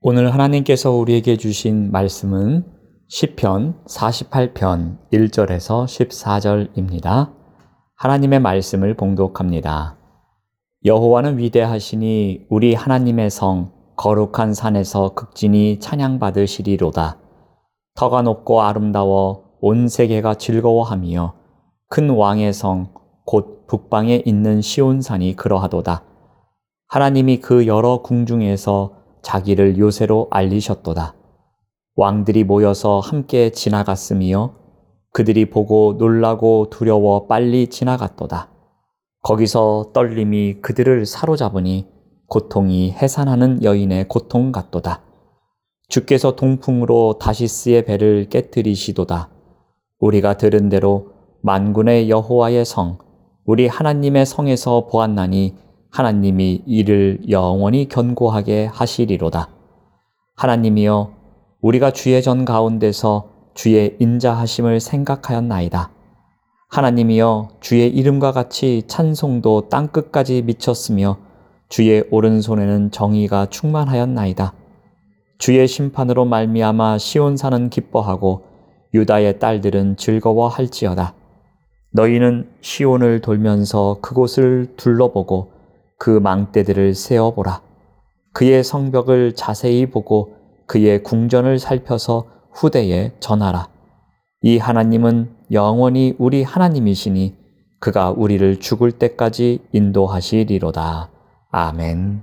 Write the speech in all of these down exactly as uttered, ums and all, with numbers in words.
오늘 하나님께서 우리에게 주신 말씀은 시편 사십팔 편 일 절에서 십사 절입니다. 하나님의 말씀을 봉독합니다. 여호와는 위대하시니 우리 하나님의 성 거룩한 산에서 극진히 찬양받으시리로다. 터가 높고 아름다워 온 세계가 즐거워하며 큰 왕의 성 곧 북방에 있는 시온산이 그러하도다. 하나님이 그 여러 궁중에서 자기를 요새로 알리셨도다. 왕들이 모여서 함께 지나갔으며 그들이 보고 놀라고 두려워 빨리 지나갔도다. 거기서 떨림이 그들을 사로잡으니 고통이 해산하는 여인의 고통 같도다. 주께서 동풍으로 다시스의 배를 깨뜨리시도다. 우리가 들은 대로 만군의 여호와의 성 우리 하나님의 성에서 보았나니 하나님이 이를 영원히 견고하게 하시리로다. 하나님이여, 우리가 주의 전 가운데서 주의 인자하심을 생각하였나이다. 하나님이여, 주의 이름과 같이 찬송도 땅끝까지 미쳤으며 주의 오른손에는 정의가 충만하였나이다. 주의 심판으로 말미암아 시온산은 기뻐하고 유다의 딸들은 즐거워할지어다. 너희는 시온을 돌면서 그곳을 둘러보고 그 망대들을 세어보라. 그의 성벽을 자세히 보고 그의 궁전을 살펴서 후대에 전하라. 이 하나님은 영원히 우리 하나님이시니 그가 우리를 죽을 때까지 인도하시리로다. 아멘.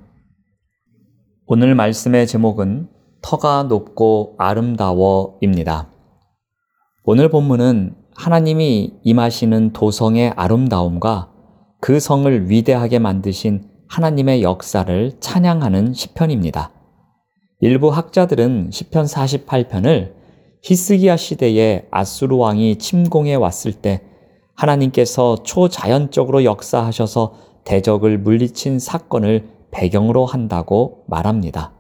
오늘 말씀의 제목은 터가 높고 아름다워입니다. 오늘 본문은 하나님이 임하시는 도성의 아름다움과 그 성을 위대하게 만드신 하나님의 역사를 찬양하는 시편입니다. 일부 학자들은 시편 사십팔 편을 히스기야 시대에 아수르 왕이 침공해 왔을 때 하나님께서 초자연적으로 역사하셔서 대적을 물리친 사건을 배경으로 한다고 말합니다.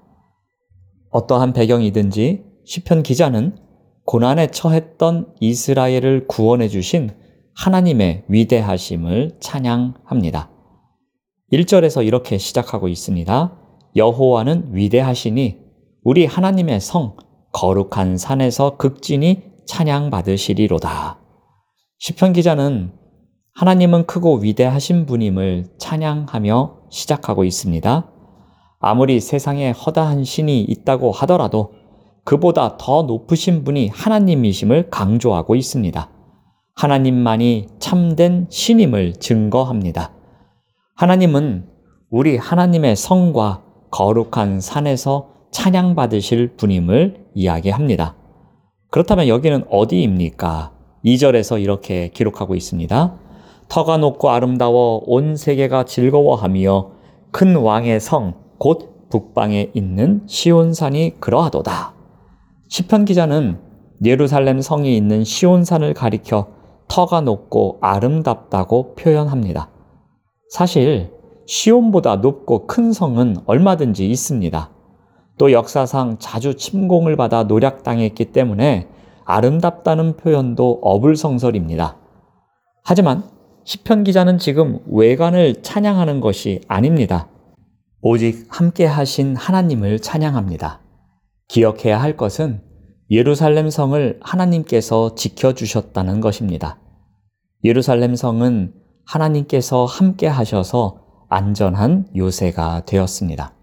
어떠한 배경이든지 시편 기자는 고난에 처했던 이스라엘을 구원해 주신 하나님의 위대하심을 찬양합니다. 일 절에서 이렇게 시작하고 있습니다. 여호와는 위대하시니 우리 하나님의 성 거룩한 산에서 극진히 찬양받으시리로다. 시편 기자는 하나님은 크고 위대하신 분임을 찬양하며 시작하고 있습니다. 아무리 세상에 허다한 신이 있다고 하더라도 그보다 더 높으신 분이 하나님이심을 강조하고 있습니다. 하나님만이 참된 신임을 증거합니다. 하나님은 우리 하나님의 성과 거룩한 산에서 찬양받으실 분임을 이야기합니다. 그렇다면 여기는 어디입니까? 이 절에서 이렇게 기록하고 있습니다. 터가 높고 아름다워 온 세계가 즐거워하며 큰 왕의 성 곧 북방에 있는 시온산이 그러하도다. 시편 기자는 예루살렘 성이 있는 시온산을 가리켜 터가 높고 아름답다고 표현합니다. 사실 시온보다 높고 큰 성은 얼마든지 있습니다. 또 역사상 자주 침공을 받아 노략당했기 때문에 아름답다는 표현도 어불성설입니다. 하지만 시편 기자는 지금 외관을 찬양하는 것이 아닙니다. 오직 함께 하신 하나님을 찬양합니다. 기억해야 할 것은 예루살렘 성을 하나님께서 지켜주셨다는 것입니다. 예루살렘 성은 하나님께서 함께 하셔서 안전한 요새가 되었습니다.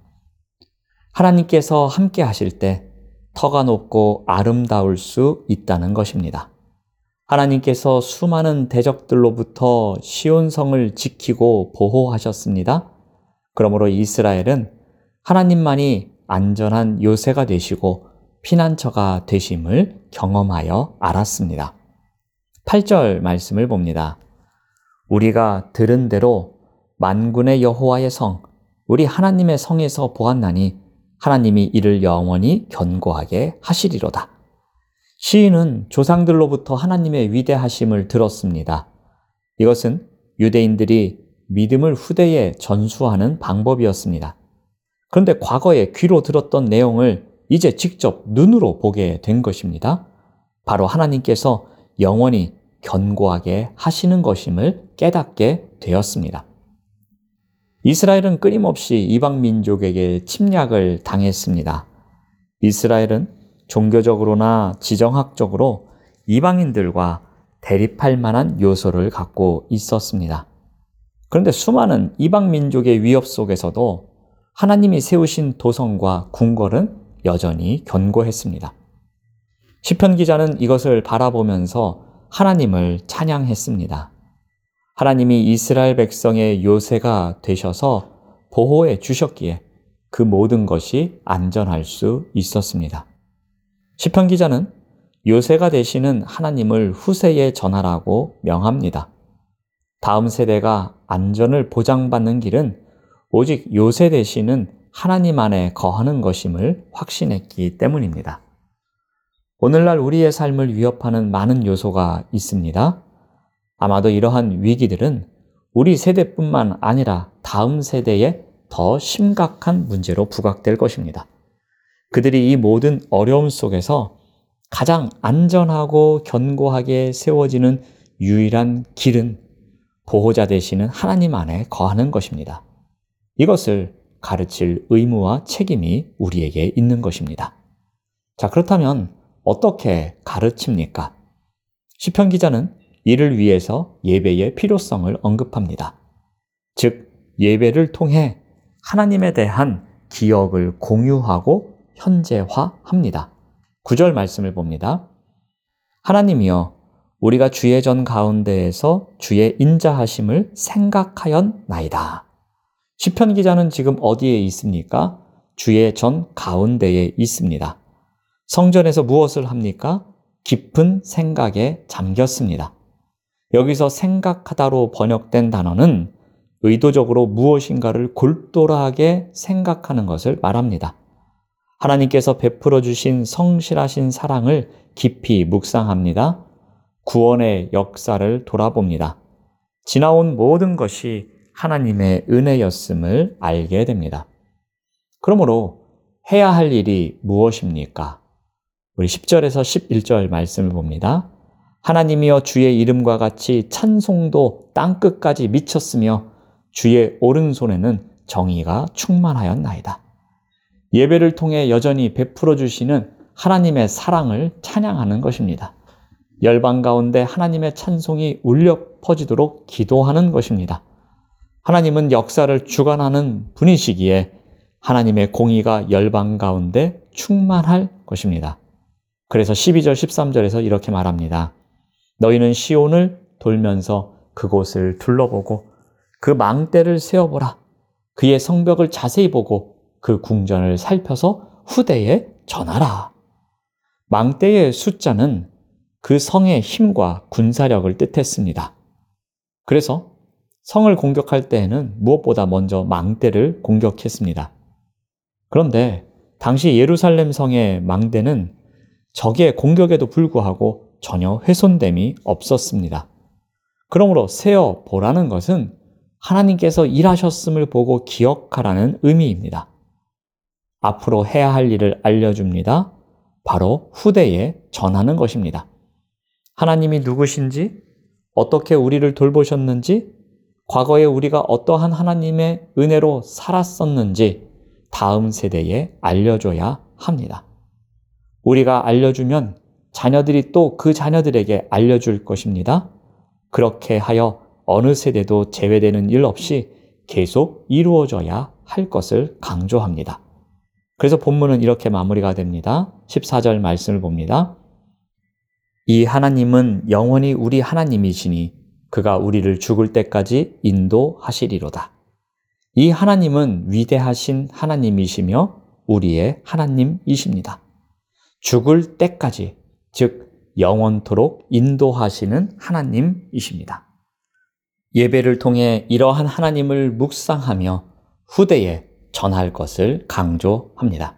하나님께서 함께 하실 때 터가 높고 아름다울 수 있다는 것입니다. 하나님께서 수많은 대적들로부터 시온성을 지키고 보호하셨습니다. 그러므로 이스라엘은 하나님만이 안전한 요새가 되시고 피난처가 되심을 경험하여 알았습니다. 팔 절 말씀을 봅니다. 우리가 들은 대로 만군의 여호와의 성, 우리 하나님의 성에서 보았나니 하나님이 이를 영원히 견고하게 하시리로다. 시인은 조상들로부터 하나님의 위대하심을 들었습니다. 이것은 유대인들이 믿음을 후대에 전수하는 방법이었습니다. 그런데 과거에 귀로 들었던 내용을 이제 직접 눈으로 보게 된 것입니다. 바로 하나님께서 영원히 견고하게 하시는 것임을 깨닫게 되었습니다. 이스라엘은 끊임없이 이방 민족에게 침략을 당했습니다. 이스라엘은 종교적으로나 지정학적으로 이방인들과 대립할 만한 요소를 갖고 있었습니다. 그런데 수많은 이방 민족의 위협 속에서도 하나님이 세우신 도성과 궁궐은 여전히 견고했습니다. 시편 기자는 이것을 바라보면서 하나님을 찬양했습니다. 하나님이 이스라엘 백성의 요새가 되셔서 보호해 주셨기에 그 모든 것이 안전할 수 있었습니다. 시편 기자는 요새가 되시는 하나님을 후세에 전하라고 명합니다. 다음 세대가 안전을 보장받는 길은 오직 요새 되시는 하나님 안에 거하는 것임을 확신했기 때문입니다. 오늘날 우리의 삶을 위협하는 많은 요소가 있습니다. 아마도 이러한 위기들은 우리 세대뿐만 아니라 다음 세대에 더 심각한 문제로 부각될 것입니다. 그들이 이 모든 어려움 속에서 가장 안전하고 견고하게 세워지는 유일한 길은 보호자 되시는 하나님 안에 거하는 것입니다. 이것을 가르칠 의무와 책임이 우리에게 있는 것입니다. 자, 그렇다면 어떻게 가르칩니까? 시편 기자는 이를 위해서 예배의 필요성을 언급합니다. 즉, 예배를 통해 하나님에 대한 기억을 공유하고 현재화합니다. 구 절 말씀을 봅니다. 하나님이여, 우리가 주의 전 가운데에서 주의 인자하심을 생각하였나이다. 시편 기자는 지금 어디에 있습니까? 주의 전 가운데에 있습니다. 성전에서 무엇을 합니까? 깊은 생각에 잠겼습니다. 여기서 생각하다로 번역된 단어는 의도적으로 무엇인가를 골똘하게 생각하는 것을 말합니다. 하나님께서 베풀어 주신 성실하신 사랑을 깊이 묵상합니다. 구원의 역사를 돌아봅니다. 지나온 모든 것이 하나님의 은혜였음을 알게 됩니다. 그러므로 해야 할 일이 무엇입니까? 우리 십 절에서 십일 절 말씀을 봅니다. 하나님이여, 주의 이름과 같이 찬송도 땅끝까지 미쳤으며 주의 오른손에는 정의가 충만하였나이다. 예배를 통해 여전히 베풀어 주시는 하나님의 사랑을 찬양하는 것입니다. 열방 가운데 하나님의 찬송이 울려 퍼지도록 기도하는 것입니다. 하나님은 역사를 주관하는 분이시기에 하나님의 공의가 열방 가운데 충만할 것입니다. 그래서 십이 절, 십삼 절에서 이렇게 말합니다. 너희는 시온을 돌면서 그곳을 둘러보고 그 망대를 세어보라. 그의 성벽을 자세히 보고 그 궁전을 살펴서 후대에 전하라. 망대의 숫자는 그 성의 힘과 군사력을 뜻했습니다. 그래서 성을 공격할 때에는 무엇보다 먼저 망대를 공격했습니다. 그런데 당시 예루살렘 성의 망대는 적의 공격에도 불구하고 전혀 훼손됨이 없었습니다. 그러므로 세어 보라는 것은 하나님께서 일하셨음을 보고 기억하라는 의미입니다. 앞으로 해야 할 일을 알려줍니다. 바로 후대에 전하는 것입니다. 하나님이 누구신지, 어떻게 우리를 돌보셨는지, 과거에 우리가 어떠한 하나님의 은혜로 살았었는지 다음 세대에 알려줘야 합니다. 우리가 알려주면 자녀들이 또 그 자녀들에게 알려줄 것입니다. 그렇게 하여 어느 세대도 제외되는 일 없이 계속 이루어져야 할 것을 강조합니다. 그래서 본문은 이렇게 마무리가 됩니다. 십사 절 말씀을 봅니다. 이 하나님은 영원히 우리 하나님이시니 그가 우리를 죽을 때까지 인도하시리로다. 이 하나님은 위대하신 하나님이시며 우리의 하나님이십니다. 죽을 때까지, 즉 영원토록 인도하시는 하나님이십니다. 예배를 통해 이러한 하나님을 묵상하며 후대에 전할 것을 강조합니다.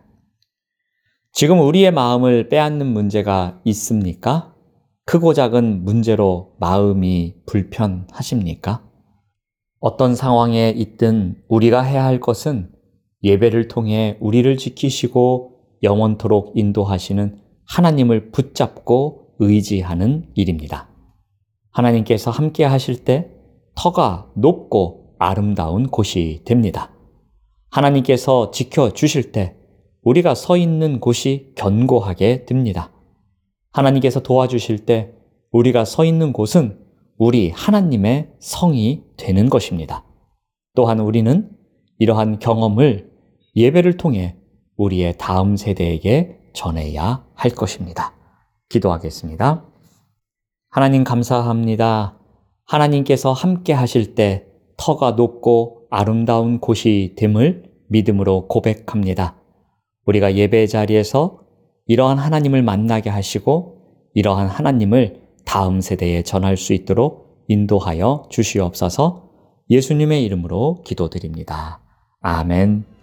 지금 우리의 마음을 빼앗는 문제가 있습니까? 크고 작은 문제로 마음이 불편하십니까? 어떤 상황에 있든 우리가 해야 할 것은 예배를 통해 우리를 지키시고 영원토록 인도하시는 하나님을 붙잡고 의지하는 일입니다. 하나님께서 함께 하실 때 터가 높고 아름다운 곳이 됩니다. 하나님께서 지켜주실 때 우리가 서 있는 곳이 견고하게 됩니다. 하나님께서 도와주실 때 우리가 서 있는 곳은 우리 하나님의 성이 되는 것입니다. 또한 우리는 이러한 경험을 예배를 통해 우리의 다음 세대에게 전해야 할 것입니다. 기도하겠습니다. 하나님 감사합니다. 하나님께서 함께 하실 때 터가 높고 아름다운 곳이 됨을 믿음으로 고백합니다. 우리가 예배 자리에서 이러한 하나님을 만나게 하시고 이러한 하나님을 다음 세대에 전할 수 있도록 인도하여 주시옵소서. 예수님의 이름으로 기도드립니다. 아멘.